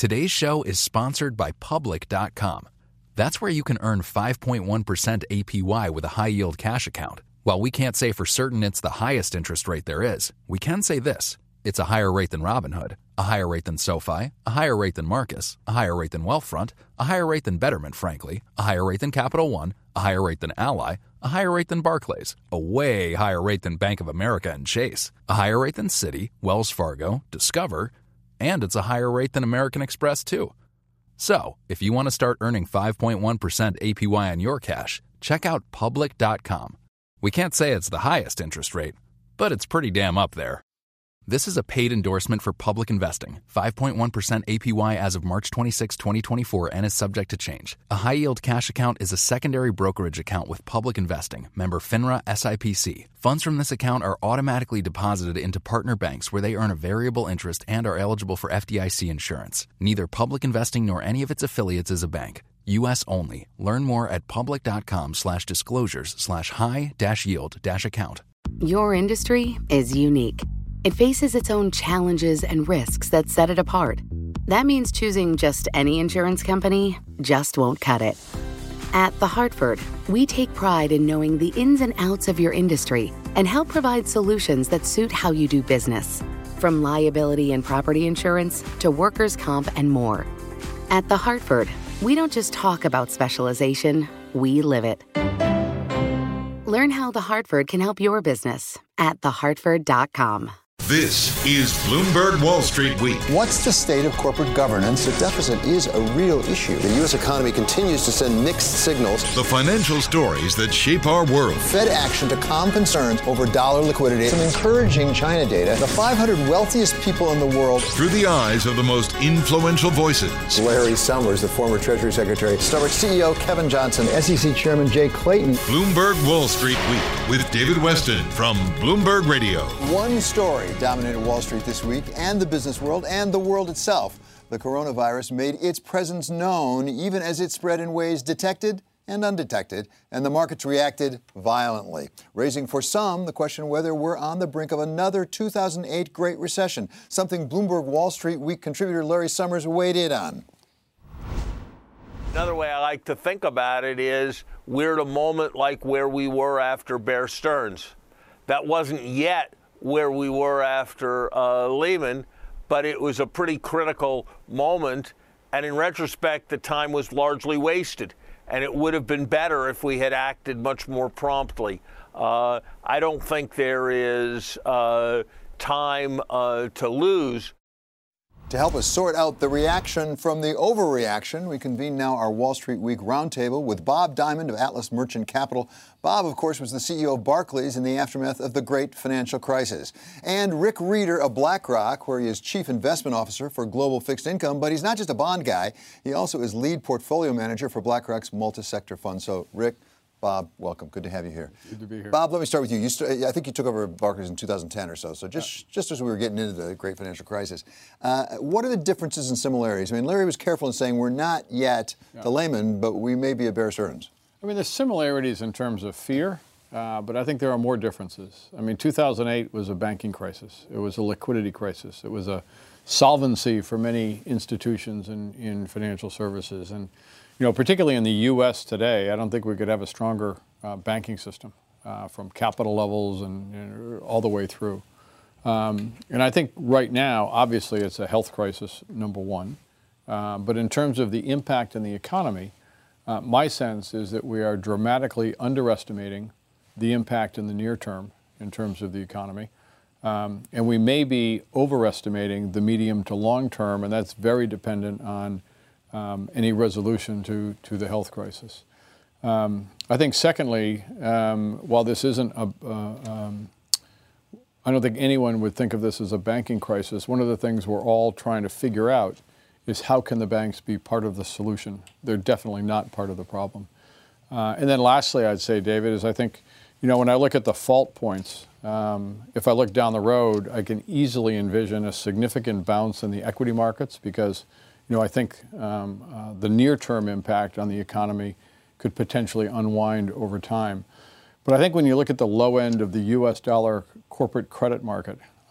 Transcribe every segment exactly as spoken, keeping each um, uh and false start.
Today's show is sponsored by Public dot com. That's where you can earn five point one percent A P Y with a high-yield cash account. While we can't say for certain it's the highest interest rate there is, we can say this. It's a higher rate than Robinhood, a higher rate than SoFi, a higher rate than Marcus, a higher rate than Wealthfront, a higher rate than Betterment, frankly, a higher rate than Capital One, a higher rate than Ally, a higher rate than Barclays, a way higher rate than Bank of America and Chase, a higher rate than Citi, Wells Fargo, Discover, and it's a higher rate than American Express, too. So, if you want to start earning five point one percent A P Y on your cash, check out Public dot com. We can't say it's the highest interest rate, but it's pretty damn up there. This is a paid endorsement for Public Investing. five point one percent A P Y as of March twenty-sixth, twenty twenty-four and is subject to change. A high-yield cash account is a secondary brokerage account with Public Investing, member FINRA S I P C. Funds from this account are automatically deposited into partner banks where they earn a variable interest and are eligible for F D I C insurance. Neither Public Investing nor any of its affiliates is a bank. U S only. Learn more at public.com slash disclosures slash high dash yield dash account. Your industry is unique. It faces its own challenges and risks that set it apart. That means choosing just any insurance company just won't cut it. At The Hartford, we take pride in knowing the ins and outs of your industry and help provide solutions that suit how you do business. From liability and property insurance to workers' comp and more. At The Hartford, we don't just talk about specialization, we live it. Learn how The Hartford can help your business at the hartford dot com. This is Bloomberg Wall Street Week. What's the state of corporate governance? The deficit is a real issue. The U S economy continues to send mixed signals. The financial stories that shape our world. Fed action to calm concerns over dollar liquidity. Some encouraging China data. The five hundred wealthiest people in the world. Through the eyes of the most influential voices. Larry Summers, the former Treasury Secretary. Starbucks C E O Kevin Johnson. S E C Chairman Jay Clayton. Bloomberg Wall Street Week with David Weston from Bloomberg Radio. One story dominated Wall Street this week and the business world and the world itself. The coronavirus made its presence known even as it spread in ways detected and undetected, and the markets reacted violently, raising for some the question whether we're on the brink of another two thousand eight Great Recession, something Bloomberg Wall Street Week contributor Larry Summers weighed in on. Another way I like to think about it is we're at a moment like where we were after Bear Stearns. That wasn't yet where we were after uh, Lehman, but it was a pretty critical moment. And in retrospect, the time was largely wasted. And it would have been better if we had acted much more promptly. Uh, I don't think there is uh, time uh, to lose. To help us sort out the reaction from the overreaction, we convene now our Wall Street Week roundtable with Bob Diamond of Atlas Merchant Capital. Bob, of course, was the C E O of Barclays in the aftermath of the great financial crisis. And Rick Reeder of BlackRock, where he is Chief Investment Officer for Global Fixed Income. But he's not just a bond guy. He also is lead portfolio manager for BlackRock's multi-sector fund. So, Rick, Bob, welcome. Good to have you here. Good to be here. Bob, let me start with you. you st- I think you took over Barclays in two thousand ten or so, so just, yeah. just as we were getting into the great financial crisis. Uh, what are the differences and similarities? I mean, Larry was careful in saying we're not yet yeah. the Lehman, but we may be a Bear Stearns. I mean, there's similarities in terms of fear, uh, but I think there are more differences. I mean, two thousand eight was a banking crisis. It was a liquidity crisis. It was a solvency for many institutions in, in financial services. And you know, particularly in the U S today, I don't think we could have a stronger uh, banking system uh, from capital levels and, and all the way through. Um, and I think right now, obviously, it's a health crisis, number one. Uh, but in terms of the impact in the economy, uh, my sense is that we are dramatically underestimating the impact in the near term in terms of the economy. Um, and we may be overestimating the medium to long term, and that's very dependent on Um, any resolution to, to the health crisis. Um, I think secondly, um, while this isn't a, uh, um, I don't think anyone would think of this as a banking crisis. One of the things we're all trying to figure out is how can the banks be part of the solution? They're definitely not part of the problem. Uh, and then lastly, I'd say, David, is I think, you know, when I look at the fault points, um, if I look down the road, I can easily envision a significant bounce in the equity markets because You know, I think um, uh, the near-term impact on the economy could potentially unwind over time. But I think when you look at the low end of the U S dollar corporate credit market,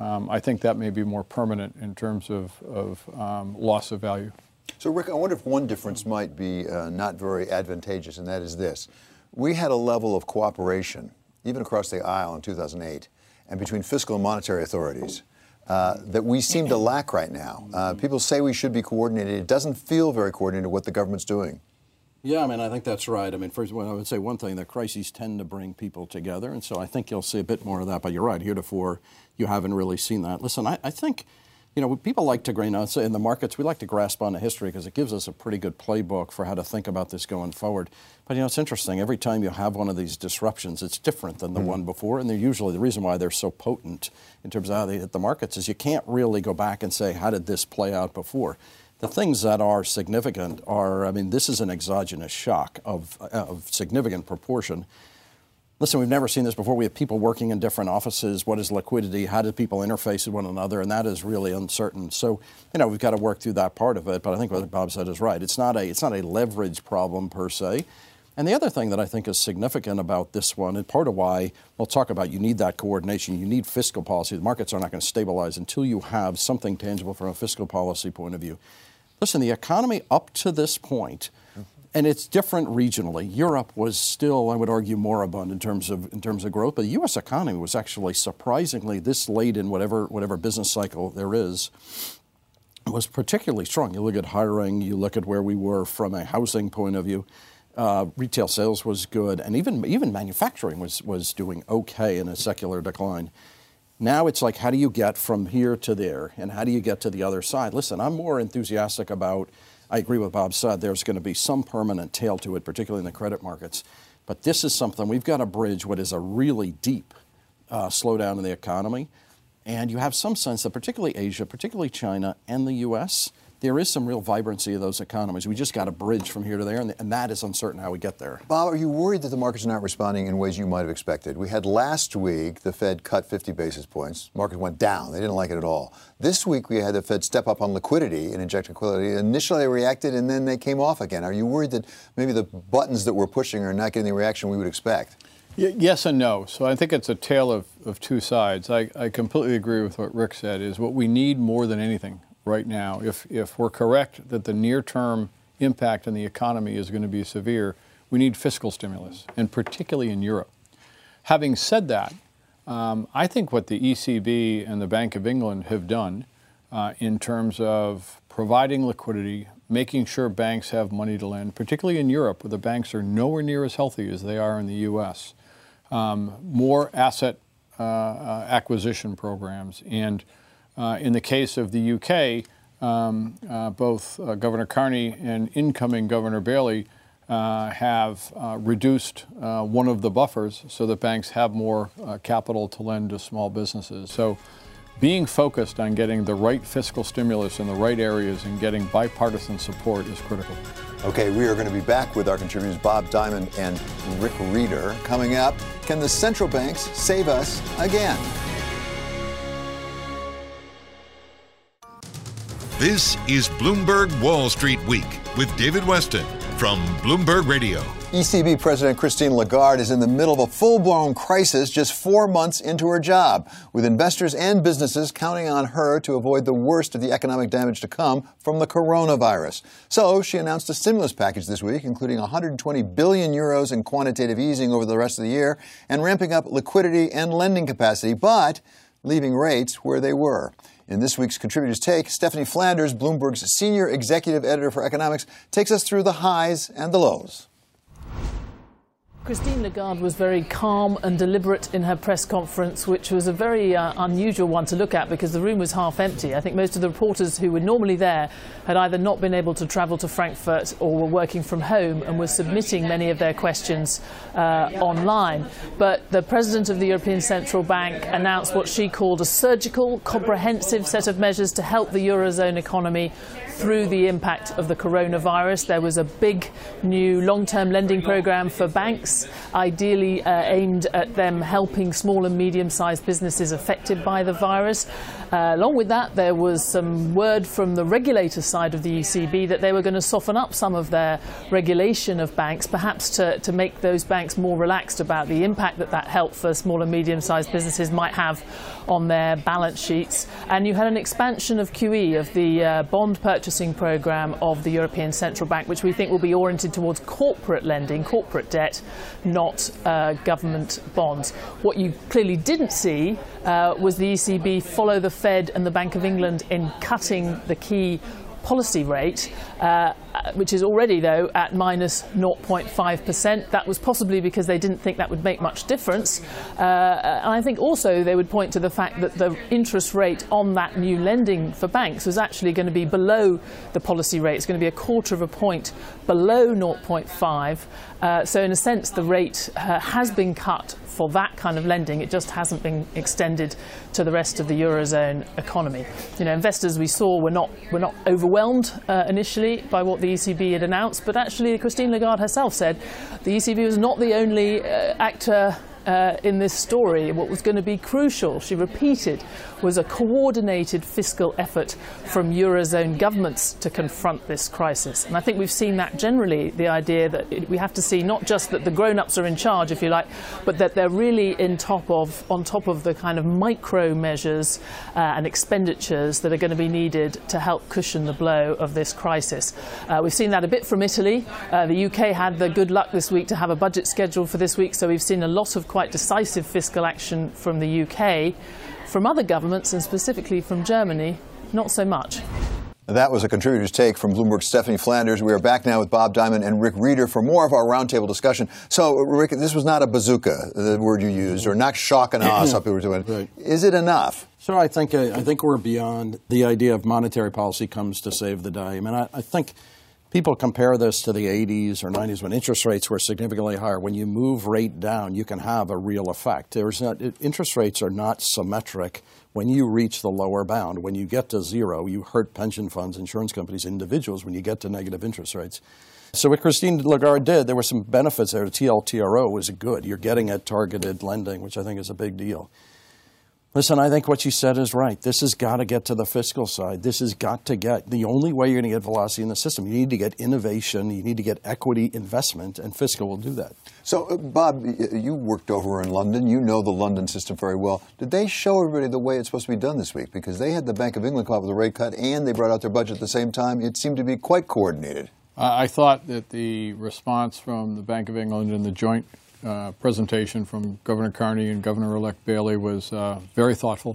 um, I think that may be more permanent in terms of, of um, loss of value. So, Rick, I wonder if one difference might be uh, not very advantageous, and that is this. We had a level of cooperation, even across the aisle in two thousand eight, and between fiscal and monetary authorities, uh, that we seem to lack right now. Uh, people say we should be coordinated. It doesn't feel very coordinated what the government's doing. Yeah, I mean, I think that's right. I mean, first of all, I would say one thing, that crises tend to bring people together, and so I think you'll see a bit more of that. But you're right, heretofore, you haven't really seen that. Listen, I, I think, you know, people like to, you know, in the markets, we like to grasp onto history because it gives us a pretty good playbook for how to think about this going forward. But, you know, it's interesting. Every time you have one of these disruptions, it's different than the mm-hmm. one before, and they're usually, the reason why they're so potent in terms of how they hit the markets is you can't really go back and say, how did this play out before? The things that are significant are, I mean, this is an exogenous shock of, of significant proportion. Listen, we've never seen this before. We have people working in different offices. What is liquidity? How do people interface with one another? And that is really uncertain. So, you know, we've got to work through that part of it. But I think what Bob said is right. It's not a, it's not a leverage problem per se. And the other thing that I think is significant about this one, and part of why we'll talk about you need that coordination, you need fiscal policy. The markets are not going to stabilize until you have something tangible from a fiscal policy point of view. Listen, the economy up to this point, and it's different regionally. Europe was still, I would argue, moribund in terms of in terms of growth, but the U S economy was actually surprisingly this late in whatever whatever business cycle there is, was particularly strong. You look at hiring, you look at where we were from a housing point of view. Uh, retail sales was good, and even even manufacturing was was doing okay in a secular decline. Now it's like, how do you get from here to there, and how do you get to the other side? Listen, I'm more enthusiastic about, I agree with Bob said, there's going to be some permanent tail to it, particularly in the credit markets. But this is something, we've got to bridge what is a really deep uh, slowdown in the economy. And you have some sense that particularly Asia, particularly China and the U S, there is some real vibrancy of those economies. We just got to bridge from here to there, and, and that is uncertain how we get there. Bob, are you worried that the markets are not responding in ways you might have expected? We had last week the Fed cut fifty basis points. Market went down. They didn't like it at all. This week we had the Fed step up on liquidity and inject liquidity. Initially they reacted, and then they came off again. Are you worried that maybe the buttons that we're pushing are not getting the reaction we would expect? Y- yes and no. So I think it's a tale of, of two sides. I, I completely agree with what Rick said, is what we need more than anything right now, if if we're correct that the near-term impact on the economy is going to be severe, we need fiscal stimulus, and particularly in Europe. Having said that, um, I think what the E C B and the Bank of England have done uh, in terms of providing liquidity, making sure banks have money to lend, particularly in Europe, where the banks are nowhere near as healthy as they are in the U S, um, more asset uh, uh, acquisition programs, and Uh, in the case of the U K, um, uh, both uh, Governor Carney and incoming Governor Bailey uh, have uh, reduced uh, one of the buffers so that banks have more uh, capital to lend to small businesses. So being focused on getting the right fiscal stimulus in the right areas and getting bipartisan support is critical. Okay, we are going to be back with our contributors Bob Diamond and Rick Rieder. Coming up, can the central banks save us again? This is Bloomberg Wall Street Week with David Weston from Bloomberg Radio. E C B President Christine Lagarde is in the middle of a full-blown crisis just four months into her job, with investors and businesses counting on her to avoid the worst of the economic damage to come from the coronavirus. So she announced a stimulus package this week, including one hundred twenty billion euros in quantitative easing over the rest of the year and ramping up liquidity and lending capacity, but leaving rates where they were. In this week's Contributors Take, Stephanie Flanders, Bloomberg's senior executive editor for economics, takes us through the highs and the lows. Christine Lagarde was very calm and deliberate in her press conference, which was a very uh, unusual one to look at because the room was half empty. I think most of the reporters who were normally there had either not been able to travel to Frankfurt or were working from home and were submitting many of their questions uh, online. But the president of the European Central Bank announced what she called a surgical, comprehensive set of measures to help the Eurozone economy through the impact of the coronavirus. There was a big new long-term lending program for banks, ideally uh, aimed at them helping small and medium-sized businesses affected by the virus. Uh, along with that, there was some word from the regulator side of the E C B that they were going to soften up some of their regulation of banks, perhaps to, to make those banks more relaxed about the impact that that help for small and medium-sized businesses might have on their balance sheets. And you had an expansion of Q E, of the uh, bond purchasing program of the European Central Bank, which we think will be oriented towards corporate lending, corporate debt, not uh, government bonds. What you clearly didn't see uh, was the E C B follow the Fed and the Bank of England in cutting the key policy rate, uh, which is already, though, at minus zero point five percent. That was possibly because they didn't think that would make much difference. Uh, and I think also they would point to the fact that the interest rate on that new lending for banks was actually going to be below the policy rate. It's going to be a quarter of a point below zero point five. Uh, so in a sense, the rate uh, has been cut for that kind of lending. It just hasn't been extended to the rest of the Eurozone economy. You know, investors we saw were not were not overwhelmed uh, initially by what the E C B had announced, but actually Christine Lagarde herself said the E C B was not the only uh, actor Uh, in this story. What was going to be crucial, she repeated, was a coordinated fiscal effort from Eurozone governments to confront this crisis. And I think we've seen that generally, the idea that it, we have to see not just that the grown-ups are in charge, if you like, but that they're really in top of, on top of the kind of micro measures uh, and expenditures that are going to be needed to help cushion the blow of this crisis. Uh, we've seen that a bit from Italy. Uh, the U K had the good luck this week to have a budget scheduled for this week, so we've seen a lot of quite decisive fiscal action from the U K. From other governments, and specifically from Germany, not so much. That was a contributor's take from Bloomberg's Stephanie Flanders. We are back now with Bob Diamond and Rick Reeder for more of our roundtable discussion. So, Rick, this was not a bazooka, the word you used, or not shock and awe, some people were doing. Right. Is it enough? So I think uh, I think we're beyond the idea of monetary policy comes to save the day. I mean, I, I think people compare this to the eighties or nineties when interest rates were significantly higher. When you move rate down, you can have a real effect. There's not, it, interest rates are not symmetric when you reach the lower bound. When you get to zero, you hurt pension funds, insurance companies, individuals when you get to negative interest rates. So what Christine Lagarde did, there were some benefits there. T L T R O was good. You're getting at targeted lending, which I think is a big deal. Listen, I think what you said is right. This has got to get to the fiscal side. This has got to get, the only way you're going to get velocity in the system, you need to get innovation, you need to get equity investment, and fiscal will do that. So, uh, Bob, you worked over in London. You know the London system very well. Did they show everybody the way it's supposed to be done this week? Because they had the Bank of England come up with a rate cut and they brought out their budget at the same time. It seemed to be quite coordinated. Uh, I thought that the response from the Bank of England and the joint Uh, presentation from Governor Carney and Governor-elect Bailey was uh, very thoughtful,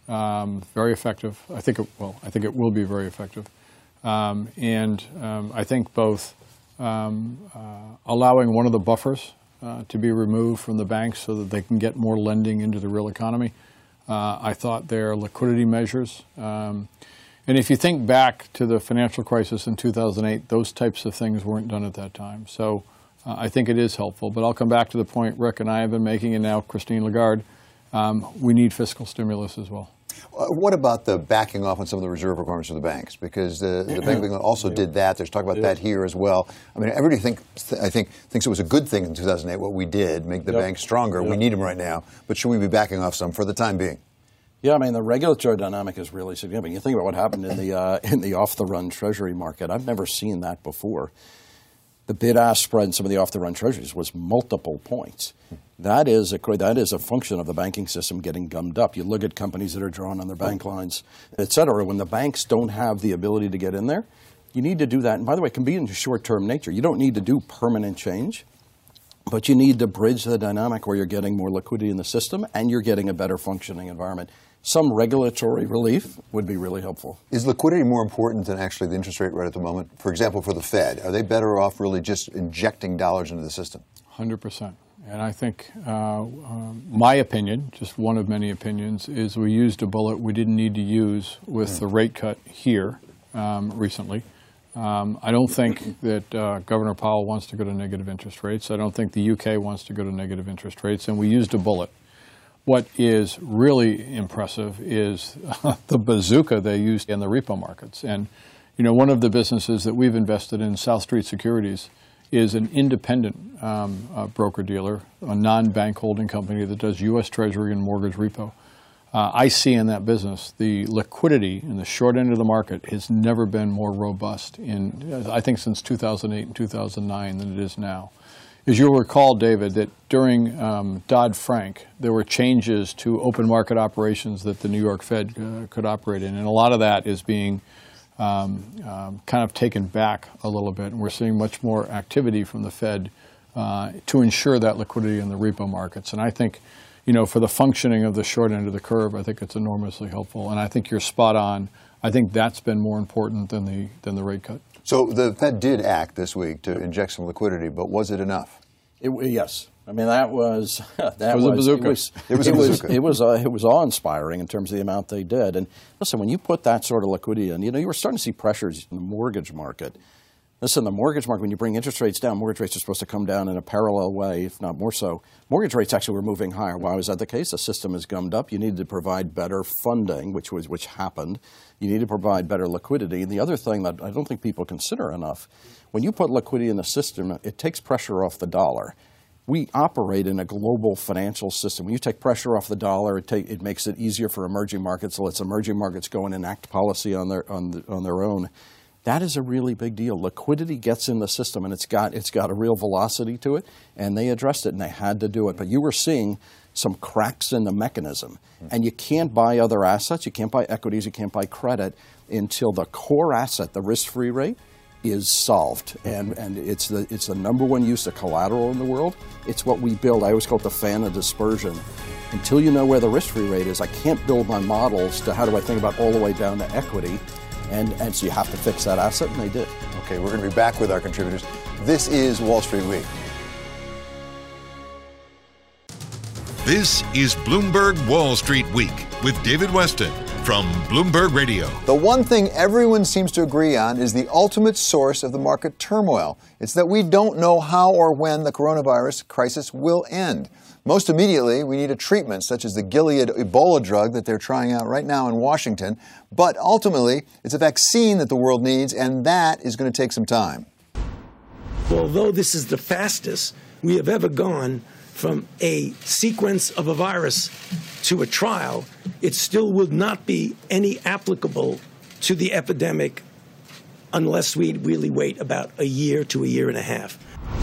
um, very effective. I think it, well, I think it will be very effective. Um, and um, I think both um, uh, allowing one of the buffers uh, to be removed from the banks so that they can get more lending into the real economy. Uh, I thought their liquidity measures. Um, and if you think back to the financial crisis in two thousand eight, those types of things weren't done at that time. So Uh, I think it is helpful, but I'll come back to the point Rick and I have been making, and now Christine Lagarde. Um, we need fiscal stimulus as well. Uh, what about the backing off on some of the reserve requirements of the banks? Because the, the Bank of England also yeah. did that. There's talk about yeah. that here as well. I mean, everybody think, th- I think thinks it was a good thing in two thousand eight what we did, make the yep. banks stronger. Yep. We need them right now. But should we be backing off some for the time being? Yeah, I mean, the regulatory dynamic is really significant. You think about what happened in the uh, in the off-the-run Treasury market. I've never seen that before. The bid-ask spread in some of the off-the-run treasuries was multiple points. That is a that is a function of the banking system getting gummed up. You look at companies that are drawn on their bank lines, et cetera. When the banks don't have the ability to get in there, you need to do that. And by the way, it can be in short-term nature. You don't need to do permanent change, but you need to bridge the dynamic where you're getting more liquidity in the system and you're getting a better functioning environment. Some regulatory relief would be really helpful. Is liquidity more important than actually the interest rate right at the moment? For example, for the Fed, are they better off really just injecting dollars into the system? one hundred percent. And I think uh, uh, my opinion, just one of many opinions, is we used a bullet we didn't need to use with mm. the rate cut here um, recently. Um, I don't think that uh, Governor Powell wants to go to negative interest rates. I don't think the U K wants to go to negative interest rates, and we used a bullet. What is really impressive is uh, the bazooka they used in the repo markets. And, you know, one of the businesses that we've invested in, South Street Securities, is an independent um, uh, broker-dealer, a non-bank holding company that does U S Treasury and mortgage repo. uh, I see in that business the liquidity in the short end of the market has never been more robust in, I think, since two thousand eight and two thousand nine than it is now. As you'll recall, David, that during um, Dodd-Frank, there were changes to open market operations that the New York Fed uh, could operate in, and a lot of that is being um, um, kind of taken back a little bit, and we're seeing much more activity from the Fed uh, to ensure that liquidity in the repo markets. And I think, you know, for the functioning of the short end of the curve, I think it's enormously helpful, and I think you're spot on. I think that's been more important than the than the rate cut. So the Fed did act this week to inject some liquidity, but was it enough? It, yes. I mean, that was that it was, was a bazooka. It was it was, it a was, bazooka. it was, uh, it was awe-inspiring in terms of the amount they did. And listen, when you put that sort of liquidity in, you know, you were starting to see pressures in the mortgage market. Listen, the mortgage market, when you bring interest rates down, mortgage rates are supposed to come down in a parallel way, if not more so. Mortgage rates actually were moving higher. Why was that the case? The system is gummed up. You needed to provide better funding, which was which happened. You need to provide better liquidity. And the other thing that I don't think people consider enough, when you put liquidity in the system, it takes pressure off the dollar. We operate in a global financial system. When you take pressure off the dollar, it, take, it makes it easier for emerging markets. So lets emerging markets go and enact policy on their on, the, on their own. That is a really big deal. Liquidity gets in the system, and it's got it's got a real velocity to it. And they addressed it, and they had to do it. But you were seeing some cracks in the mechanism, and you can't buy other assets. You can't buy equities. You can't buy credit until the core asset, the risk-free rate, is solved, and and it's the it's the number one use of collateral in the world. It's what we build. I always call it the fan of dispersion. Until you know where the risk-free rate is, I can't build my models to how do I think about all the way down to equity, and and so you have to fix that asset, and they did. Okay, we're going to be back with our contributors. This is Wall Street Week. This is Bloomberg Wall Street Week with David Weston from Bloomberg Radio. The one thing everyone seems to agree on is the ultimate source of the market turmoil. It's that we don't know how or when the coronavirus crisis will end. Most immediately, we need a treatment such as the Gilead Ebola drug that they're trying out right now in Washington. But ultimately, it's a vaccine that the world needs, and that is going to take some time. Although this is the fastest we have ever gone from a sequence of a virus to a trial, it still will not be any applicable to the epidemic unless we really wait about a year to a year and a half.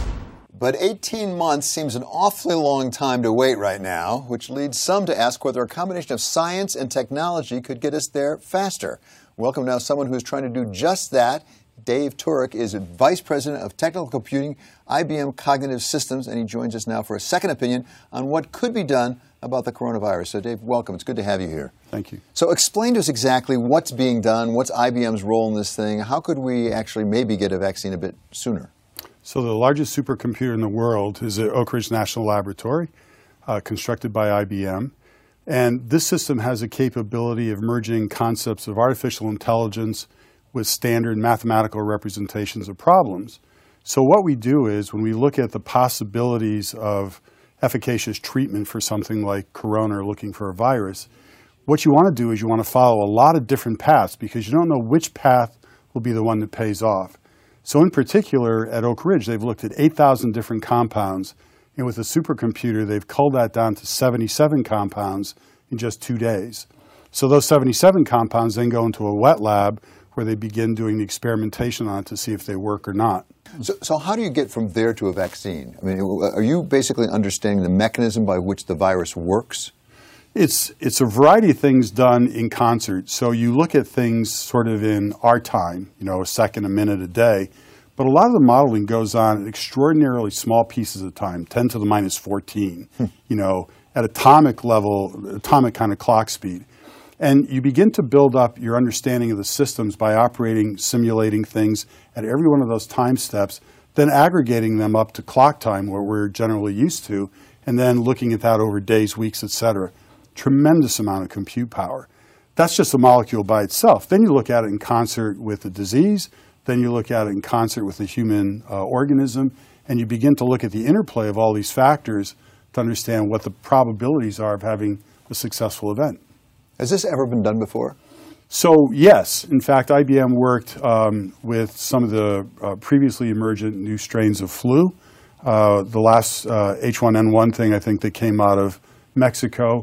But eighteen months seems an awfully long time to wait right now, which leads some to ask whether a combination of science and technology could get us there faster. Welcome now someone who's trying to do just that. Dave Turek is Vice President of Technical Computing, I B M Cognitive Systems, and he joins us now for a second opinion on what could be done about the coronavirus. So, Dave, welcome. It's good to have you here. Thank you. So explain to us exactly what's being done, what's I B M's role in this thing, how could we actually maybe get a vaccine a bit sooner? So the largest supercomputer in the world is at Oak Ridge National Laboratory, uh, constructed by I B M. And this system has a capability of merging concepts of artificial intelligence with standard mathematical representations of problems. So what we do is when we look at the possibilities of efficacious treatment for something like corona or looking for a virus, what you want to do is you want to follow a lot of different paths because you don't know which path will be the one that pays off. So in particular, at Oak Ridge, they've looked at eight thousand different compounds, and with a supercomputer, they've culled that down to seventy-seven compounds in just two days. So those seventy-seven compounds then go into a wet lab where they begin doing the experimentation on it to see if they work or not. So, so how do you get from there to a vaccine? I mean, are you basically understanding the mechanism by which the virus works? It's, it's a variety of things done in concert. So you look at things sort of in our time, you know, a second, a minute, a day. But a lot of the modeling goes on at extraordinarily small pieces of time, ten to the minus fourteen, you know, at atomic level, atomic kind of clock speed. And you begin to build up your understanding of the systems by operating, simulating things at every one of those time steps, then aggregating them up to clock time, where we're generally used to, and then looking at that over days, weeks, et cetera. Tremendous amount of compute power. That's just a molecule by itself. Then you look at it in concert with the disease, then you look at it in concert with the human uh, organism, and you begin to look at the interplay of all these factors to understand what the probabilities are of having a successful event. Has this ever been done before? So yes, in fact, I B M worked um, with some of the uh, previously emergent new strains of flu. Uh, the last uh, H one N one thing I think that came out of Mexico,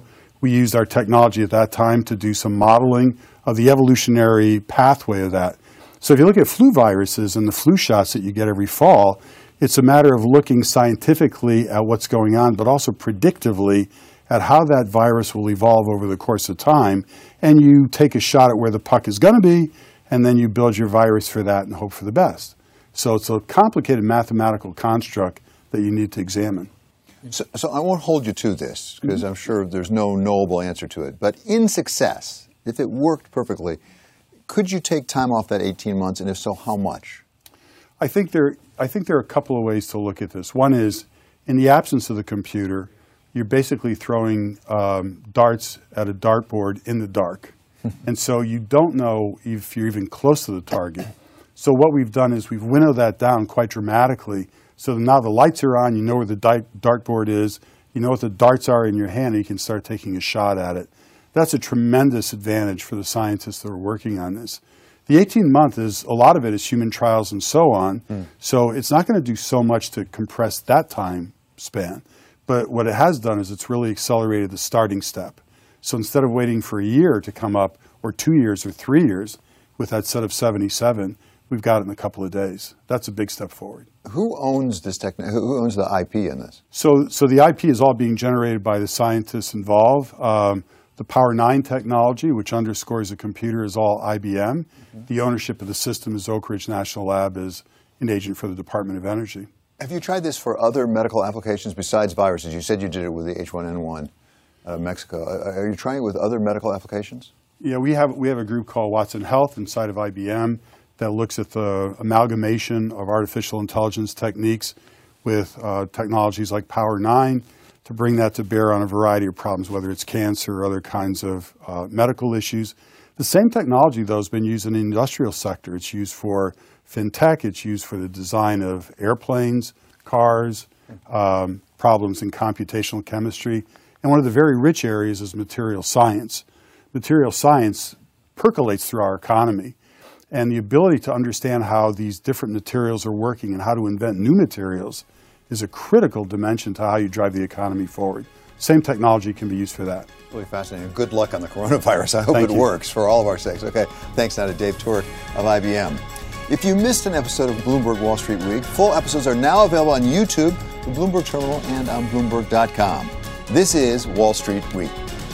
We used our technology at that time to do some modeling of the evolutionary pathway of that. So if you look at flu viruses and the flu shots that you get every fall, it's a matter of looking scientifically at what's going on, but also predictively at how that virus will evolve over the course of time. And you take a shot at where the puck is going to be, and then you build your virus for that and hope for the best. So it's a complicated mathematical construct that you need to examine. So, so I won't hold you to this, because mm-hmm. I'm sure there's no knowable answer to it. But in success, if it worked perfectly, could you take time off that eighteen months, and if so, how much? I think there, I think there are a couple of ways to look at this. One is, in the absence of the computer, you're basically throwing um, darts at a dartboard in the dark. And so you don't know if you're even close to the target. So what we've done is we've winnowed that down quite dramatically. So now the lights are on, you know where the dartboard is, you know what the darts are in your hand, and you can start taking a shot at it. That's a tremendous advantage for the scientists that are working on this. The eighteen month is, a lot of it is human trials and so on, mm. so it's not going to do so much to compress that time span. But what it has done is it's really accelerated the starting step. So instead of waiting for a year to come up, or two years or three years, with that set of seventy-seven, we've got it in a couple of days. That's a big step forward. Who owns this techn- Who owns the I P in this? So, so the I P is all being generated by the scientists involved. Um, The Power nine technology, which underscores the computer, is all I B M. Mm-hmm. The ownership of the system is Oak Ridge National Lab, as an agent for the Department of Energy. Have you tried this for other medical applications besides viruses? You said you did it with the H one N one out of Mexico. Are you trying it with other medical applications? Yeah, we have, we have a group called Watson Health inside of I B M that looks at the amalgamation of artificial intelligence techniques with uh, technologies like Power nine, to bring that to bear on a variety of problems, whether it's cancer or other kinds of uh, medical issues. The same technology, though, has been used in the industrial sector. It's used for fintech. It's used for the design of airplanes, cars, um, problems in computational chemistry. And one of the very rich areas is material science. Material science percolates through our economy. And the ability to understand how these different materials are working and how to invent new materials is a critical dimension to how you drive the economy forward. Same technology can be used for that. Really fascinating. Good luck on the coronavirus. I hope Thank it you. works for all of our sakes. Okay, thanks now to Dave Turek of I B M. If you missed an episode of Bloomberg Wall Street Week, full episodes are now available on YouTube, the Bloomberg Terminal, and on Bloomberg dot com. This is Wall Street Week.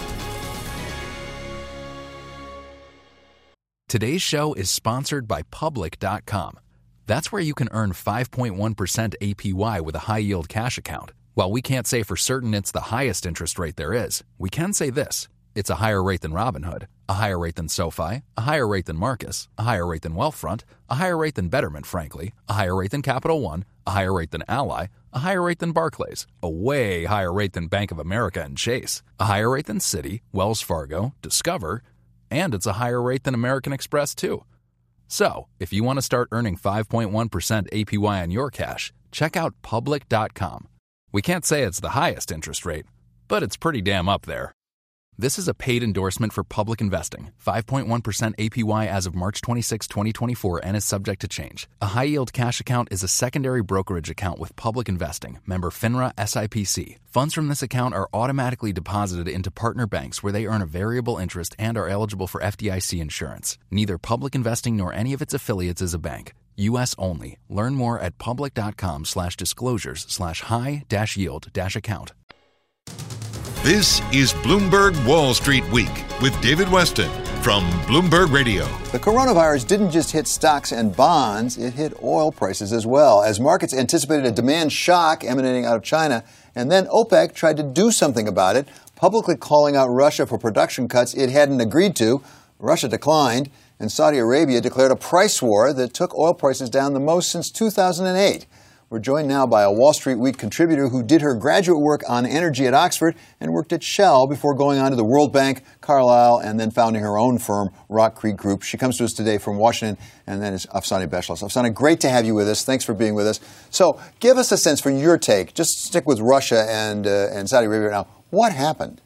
Today's show is sponsored by Public dot com. That's where you can earn five point one percent A P Y with a high-yield cash account. While we can't say for certain it's the highest interest rate there is, we can say this. It's a higher rate than Robinhood, a higher rate than SoFi, a higher rate than Marcus, a higher rate than Wealthfront, a higher rate than Betterment, frankly, a higher rate than Capital One, a higher rate than Ally, a higher rate than Barclays, a way higher rate than Bank of America and Chase, a higher rate than Citi, Wells Fargo, Discover, and it's a higher rate than American Express, too. So, if you want to start earning five point one percent A P Y on your cash, check out Public dot com. We can't say it's the highest interest rate, but it's pretty damn up there. This is a paid endorsement for Public Investing. five point one percent A P Y as of March twenty-sixth, twenty twenty-four, and is subject to change. A high-yield cash account is a secondary brokerage account with Public Investing, member FINRA S I P C. Funds from this account are automatically deposited into partner banks where they earn a variable interest and are eligible for F D I C insurance. Neither Public Investing nor any of its affiliates is a bank. U S only. Learn more at public dot com slash disclosures slash high dash yield dash account. This is Bloomberg Wall Street Week with David Weston from Bloomberg Radio. The coronavirus didn't just hit stocks and bonds, it hit oil prices as well, as markets anticipated a demand shock emanating out of China, and then OPEC tried to do something about it, publicly calling out Russia for production cuts it hadn't agreed to. Russia declined, and Saudi Arabia declared a price war that took oil prices down the most since two thousand eight. We're joined now by a Wall Street Week contributor who did her graduate work on energy at Oxford and worked at Shell before going on to the World Bank, Carlyle, and then founding her own firm, Rock Creek Group. She comes to us today from Washington, and then is Afsaneh Beschloss. Afsaneh, great to have you with us. Thanks for being with us. So give us a sense for your take. Just stick with Russia and, uh, and Saudi Arabia now. What happened?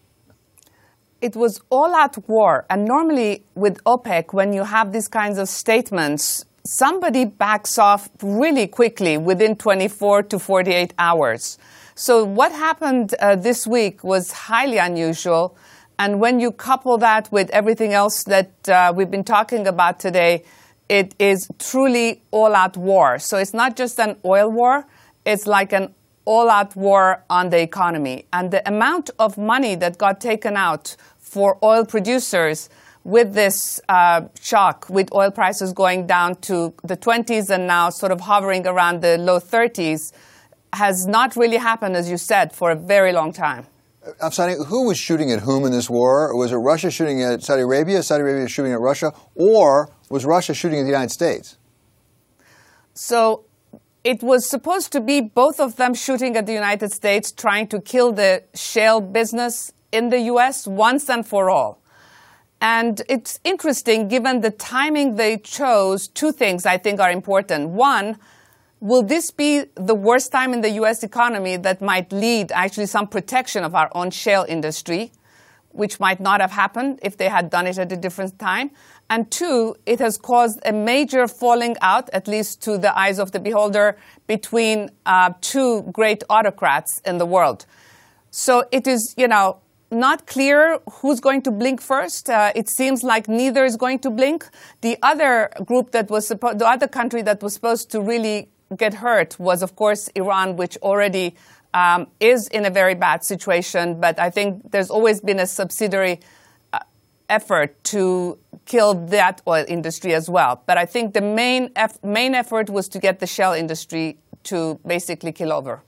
It was all-out war. And normally with OPEC, when you have these kinds of statements, somebody backs off really quickly within twenty-four to forty-eight hours. So what happened uh, this week was highly unusual. And when you couple that with everything else that uh, we've been talking about today, it is truly all-out war. So it's not just an oil war. It's like an all-out war on the economy. And the amount of money that got taken out for oil producers with this uh, shock, with oil prices going down to the twenties and now sort of hovering around the low thirties, has not really happened, as you said, for a very long time. Afsaneh, who was shooting at whom in this war? Was it Russia shooting at Saudi Arabia, Saudi Arabia shooting at Russia, or was Russia shooting at the United States? So it was supposed to be both of them shooting at the United States, trying to kill the shale business in the U S once and for all. And it's interesting, given the timing they chose, two things I think are important. One, will this be the worst time in the U S economy that might lead actually some protection of our own shale industry, which might not have happened if they had done it at a different time? And two, it has caused a major falling out, at least to the eyes of the beholder, between uh, two great autocrats in the world. So it is, you know, not clear who's going to blink first. Uh, it seems like neither is going to blink. The other group that was supposed, the other country that was supposed to really get hurt was, of course, Iran, which already um, is in a very bad situation. But I think there's always been a subsidiary uh, effort to kill that oil industry as well. But I think the main eff- main effort was to get the shale industry to basically kill over.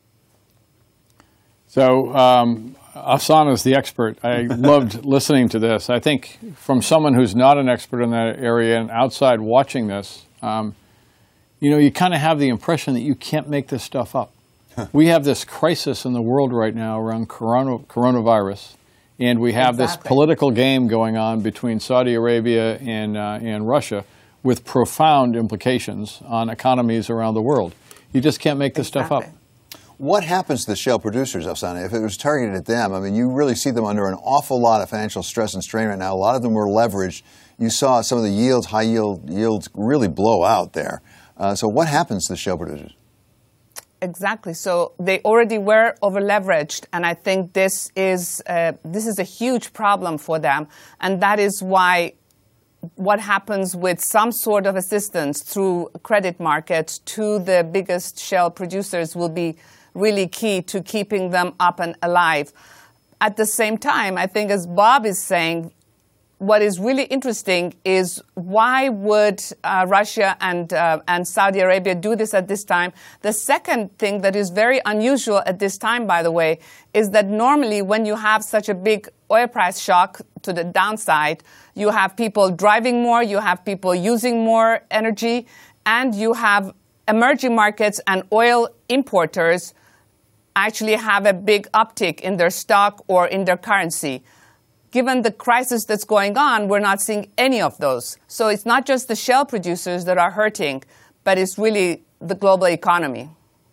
So, um, Afsaneh is the expert. I loved listening to this. I think from someone who's not an expert in that area and outside watching this, um, you know, you kind of have the impression that you can't make this stuff up. We have this crisis in the world right now around corona, coronavirus, and we have exactly. this political game going on between Saudi Arabia and, uh, and Russia with profound implications on economies around the world. You just can't make this exactly. stuff up. What happens to the shale producers, Afsaneh, if it was targeted at them? I mean, you really see them under an awful lot of financial stress and strain right now. A lot of them were leveraged. You saw some of the yields, high yield yields, really blow out there. Uh, so what happens to the shale producers? Exactly. So they already were over-leveraged, and I think this is uh, this is a huge problem for them, and that is why what happens with some sort of assistance through credit markets to the biggest shale producers will be really key to keeping them up and alive. At the same time, I think, as Bob is saying, what is really interesting is why would uh, Russia and uh, and Saudi Arabia do this at this time? The second thing that is very unusual at this time, by the way, is that normally when you have such a big oil price shock to the downside, you have people driving more, you have people using more energy, and you have emerging markets and oil importers actually have a big uptick in their stock or in their currency. Given the crisis that's going on, we're not seeing any of those. So it's not just the shale producers that are hurting, but it's really the global economy.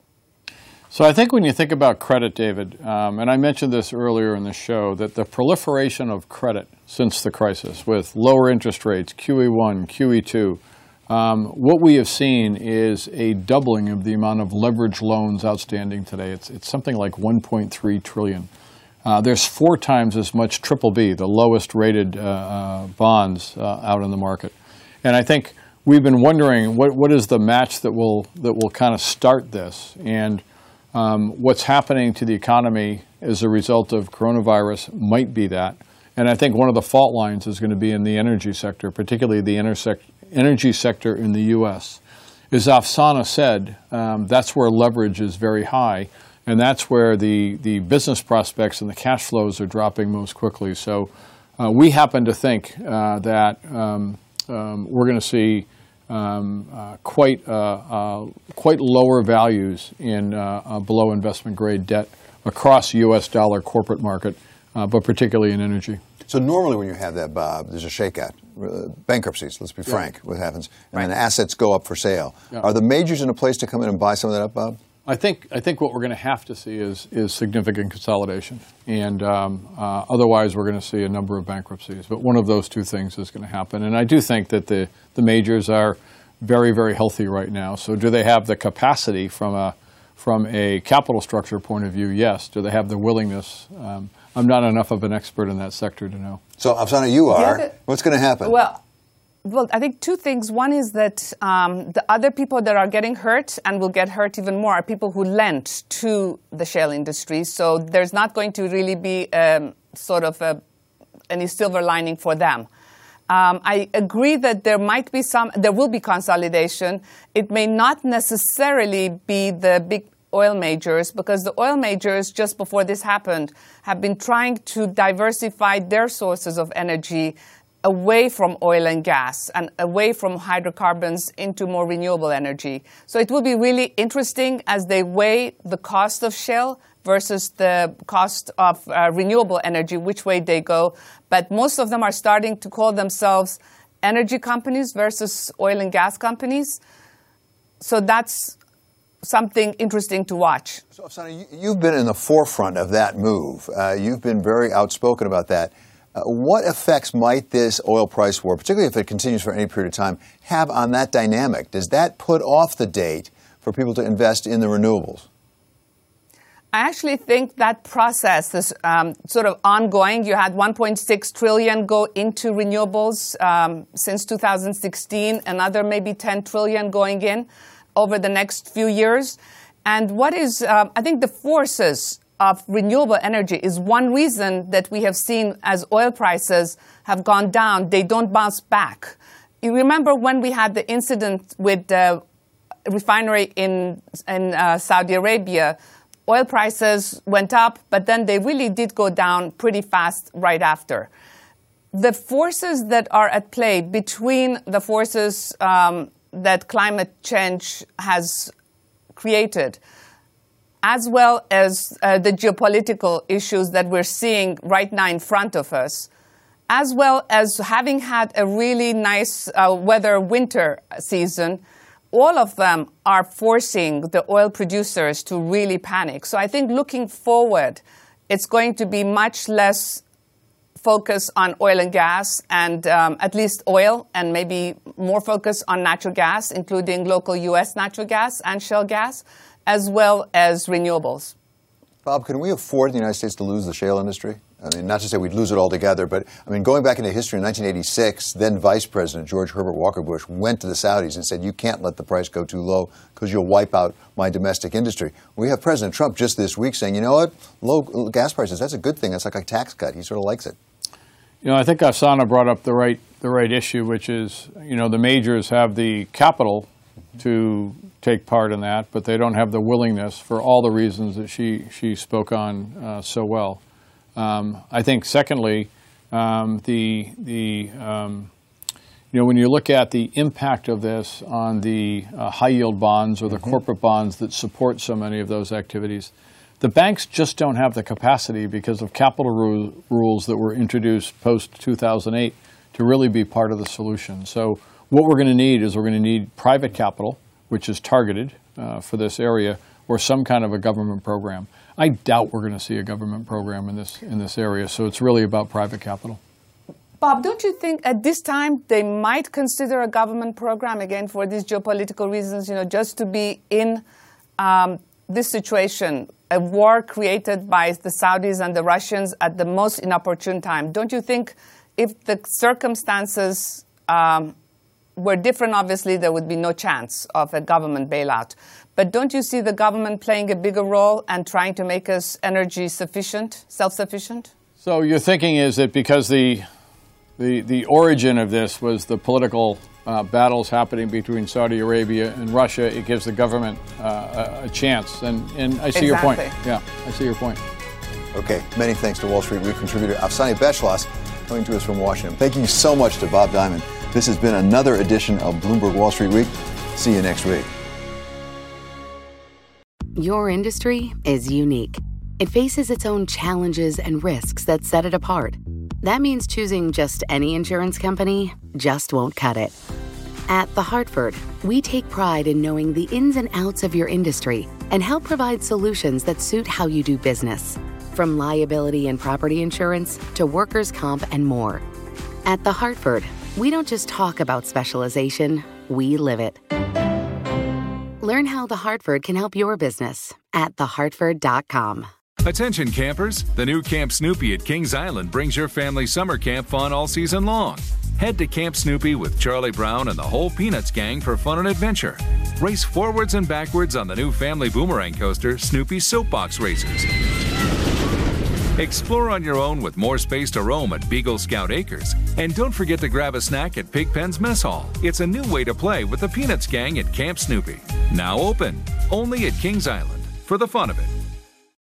So I think when you think about credit, David, um, and I mentioned this earlier in the show, that the proliferation of credit since the crisis with lower interest rates, Q E one, Q E two, um, what we have seen is a doubling of the amount of leveraged loans outstanding today. It's, it's something like one point three trillion dollars. Uh, there's four times as much triple B, the lowest rated uh, uh, bonds uh, out in the market. And I think we've been wondering what, what is the match that will, that will kind of start this, and um, what's happening to the economy as a result of coronavirus might be that. And I think one of the fault lines is going to be in the energy sector, particularly the intersect- energy sector in the U S. As Afsaneh said, um, that's where leverage is very high. And that's where the, the business prospects and the cash flows are dropping most quickly. So uh, we happen to think uh, that um, um, we're going to see um, uh, quite uh, uh, quite lower values in uh, uh, below investment grade debt across U S dollar corporate market, uh, but particularly in energy. So normally when you have that, Bob, there's a shakeout. Uh, bankruptcies, let's be yeah. frank, what happens. And right. then assets go up for sale. Yeah. Are the majors in a place to come in and buy some of that up, Bob? I think I think what we're going to have to see is is significant consolidation, and um, uh, otherwise we're going to see a number of bankruptcies. But one of those two things is going to happen, and I do think that the the majors are very very healthy right now. So do they have the capacity from a from a capital structure point of view, yes. Do they have the willingness? Um, I'm not enough of an expert in that sector to know. So, Afsaneh, you are. other, What's going to happen? Well, well, I think two things. One is that um, the other people that are getting hurt and will get hurt even more are people who lent to the shale industry. So there's not going to really be um, sort of a, any silver lining for them. Um, I agree that there might be some, there will be consolidation. It may not necessarily be the big oil majors, because the oil majors, just before this happened, have been trying to diversify their sources of energy away from oil and gas and away from hydrocarbons into more renewable energy. So it will be really interesting as they weigh the cost of shale versus the cost of uh, renewable energy, which way they go. But most of them are starting to call themselves energy companies versus oil and gas companies. So that's something interesting to watch. So, Afsaneh, you've been in the forefront of that move. Uh, you've been very outspoken about that. Uh, what effects might this oil price war, particularly if it continues for any period of time, have on that dynamic? Does that put off the date for people to invest in the renewables? I actually think that process is um, sort of ongoing. You had one point six trillion dollars go into renewables um, since two thousand sixteen, another maybe ten trillion dollars going in over the next few years. And what is, uh, I think the forces of renewable energy is one reason that we have seen as oil prices have gone down, they don't bounce back. You remember when we had the incident with the refinery in, in uh, Saudi Arabia, oil prices went up, but then they really did go down pretty fast right after. The forces that are at play between the forces um, that climate change has created, as well as uh, the geopolitical issues that we're seeing right now in front of us, as well as having had a really nice uh, weather winter season, all of them are forcing the oil producers to really panic. So I think looking forward, it's going to be much less focus on oil and gas, and um, at least oil, and maybe more focus on natural gas, including local U S natural gas and shale gas, as well as renewables. Bob, can we afford the United States to lose the shale industry? I mean, not to say we'd lose it altogether, but I mean, going back into history in nineteen eighty-six, then Vice President George Herbert Walker Bush went to the Saudis and said, you can't let the price go too low because you'll wipe out my domestic industry. We have President Trump just this week saying, you know what, low gas prices, that's a good thing. That's like a tax cut. He sort of likes it. You know, I think Afsaneh brought up the right the right issue, which is, you know, the majors have the capital to take part in that, but they don't have the willingness for all the reasons that she, she spoke on uh, so well. Um, I think, secondly, um, the, the um, you know, when you look at the impact of this on the uh, high-yield bonds or the mm-hmm. corporate bonds that support so many of those activities, the banks just don't have the capacity because of capital ru- rules that were introduced post two thousand eight to really be part of the solution. So what we're going to need is we're going to need private capital, which is targeted uh, for this area, or some kind of a government program. I doubt we're going to see a government program in this in this area, so it's really about private capital. Bob, don't you think at this time they might consider a government program, again, for these geopolitical reasons, you know, just to be in um, this situation, a war created by the Saudis and the Russians at the most inopportune time? Don't you think if the circumstances um, were different, obviously there would be no chance of a government bailout? But don't you see the government playing a bigger role and trying to make us energy sufficient, self-sufficient? So your thinking is that because the the, the origin of this was the political uh, battles happening between Saudi Arabia and Russia, it gives the government uh, a, a chance. And, and I see exactly. your point. Yeah, I see your point. Okay, many thanks to Wall Street Week contributor Afsaneh Beschloss, coming to us from Washington. Thank you so much to Bob Diamond. This has been another edition of Bloomberg Wall Street Week. See you next week. Your industry is unique. It faces its own challenges and risks that set it apart. That means choosing just any insurance company just won't cut it. At The Hartford, we take pride in knowing the ins and outs of your industry and help provide solutions that suit how you do business, from liability and property insurance to workers' comp and more. At The Hartford, we don't just talk about specialization, we live it. Learn how The Hartford can help your business at the hartford dot com. Attention campers, the new Camp Snoopy at Kings Island brings your family summer camp fun all season long. Head to Camp Snoopy with Charlie Brown and the whole Peanuts gang for fun and adventure. Race forwards and backwards on the new family boomerang coaster, Snoopy's Soapbox Racers. Explore on your own with more space to roam at Beagle Scout Acres. And don't forget to grab a snack at Pigpen's Mess Hall. It's a new way to play with the Peanuts gang at Camp Snoopy. Now open, only at Kings Island, for the fun of it.